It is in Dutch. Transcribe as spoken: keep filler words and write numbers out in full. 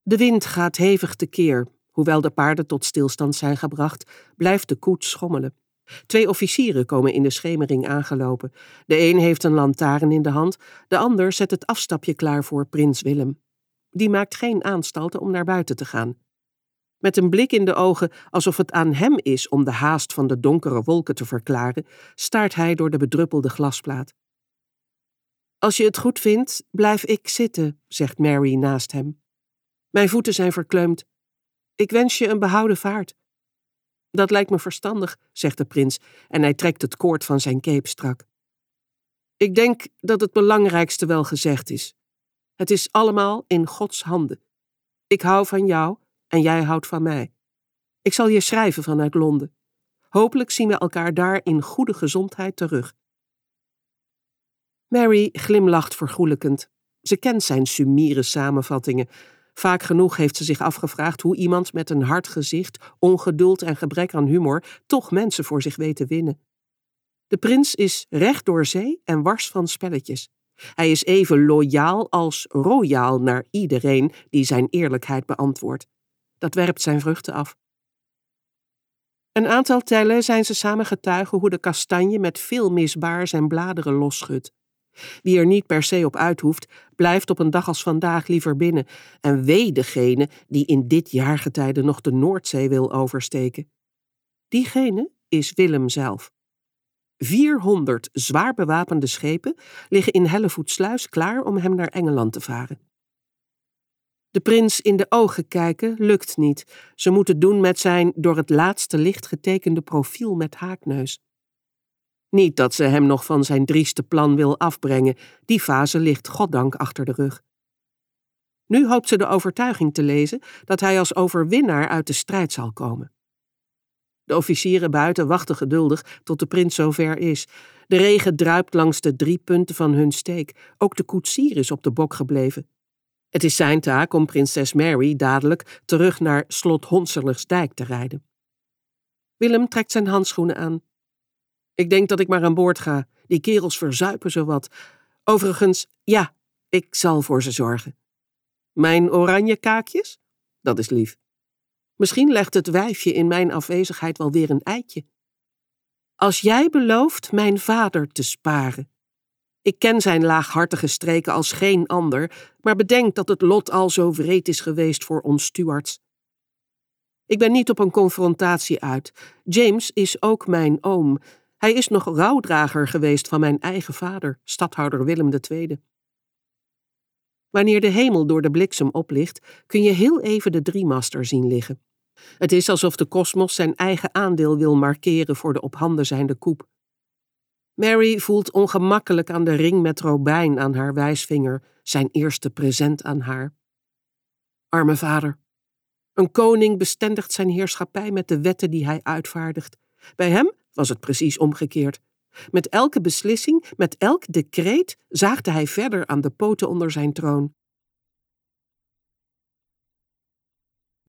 De wind gaat hevig tekeer. Hoewel de paarden tot stilstand zijn gebracht, blijft de koets schommelen. Twee officieren komen in de schemering aangelopen. De een heeft een lantaarn in de hand, de ander zet het afstapje klaar voor prins Willem. Die maakt geen aanstalten om naar buiten te gaan. Met een blik in de ogen, alsof het aan hem is om de haast van de donkere wolken te verklaren, staart hij door de bedruppelde glasplaat. Als je het goed vindt, blijf ik zitten, zegt Mary naast hem. Mijn voeten zijn verkleumd. Ik wens je een behouden vaart. Dat lijkt me verstandig, zegt de prins, en hij trekt het koord van zijn cape strak. Ik denk dat het belangrijkste wel gezegd is. Het is allemaal in Gods handen. Ik hou van jou en jij houdt van mij. Ik zal je schrijven vanuit Londen. Hopelijk zien we elkaar daar in goede gezondheid terug. Mary glimlacht vergoelijkend. Ze kent zijn sumiere samenvattingen. Vaak genoeg heeft ze zich afgevraagd hoe iemand met een hard gezicht, ongeduld en gebrek aan humor toch mensen voor zich weet te winnen. De prins is recht door zee en wars van spelletjes. Hij is even loyaal als royaal naar iedereen die zijn eerlijkheid beantwoordt. Dat werpt zijn vruchten af. Een aantal tellen zijn ze samen getuigen hoe de kastanje met veel misbaar zijn bladeren losschudt. Wie er niet per se op uit hoeft, blijft op een dag als vandaag liever binnen. En wee degene die in dit jaargetijde nog de Noordzee wil oversteken. Diegene is Willem zelf. Vierhonderd zwaar bewapende schepen liggen in Hellevoetsluis klaar om hem naar Engeland te varen. De prins in de ogen kijken lukt niet. Ze moeten doen met zijn door het laatste licht getekende profiel met haakneus. Niet dat ze hem nog van zijn drieste plan wil afbrengen. Die fase ligt goddank achter de rug. Nu hoopt ze de overtuiging te lezen dat hij als overwinnaar uit de strijd zal komen. De officieren buiten wachten geduldig tot de prins zover is. De regen druipt langs de drie punten van hun steek. Ook de koetsier is op de bok gebleven. Het is zijn taak om prinses Mary dadelijk terug naar slot Honselersdijk te rijden. Willem trekt zijn handschoenen aan. Ik denk dat ik maar aan boord ga. Die kerels verzuipen zowat. Overigens, ja, ik zal voor ze zorgen. Mijn oranje kaakjes? Dat is lief. Misschien legt het wijfje in mijn afwezigheid wel weer een eitje. Als jij belooft mijn vader te sparen. Ik ken zijn laaghartige streken als geen ander, maar bedenk dat het lot al zo wreed is geweest voor ons Stuarts. Ik ben niet op een confrontatie uit. James is ook mijn oom. Hij is nog rouwdrager geweest van mijn eigen vader, stadhouder Willem de Tweede. Wanneer de hemel door de bliksem oplicht, kun je heel even de driemaster zien liggen. Het is alsof de kosmos zijn eigen aandeel wil markeren voor de op handen zijnde koep. Mary voelt ongemakkelijk aan de ring met robijn aan haar wijsvinger, zijn eerste present aan haar. Arme vader. Een koning bestendigt zijn heerschappij met de wetten die hij uitvaardigt. Bij hem was het precies omgekeerd. Met elke beslissing, met elk decreet zaagde hij verder aan de poten onder zijn troon.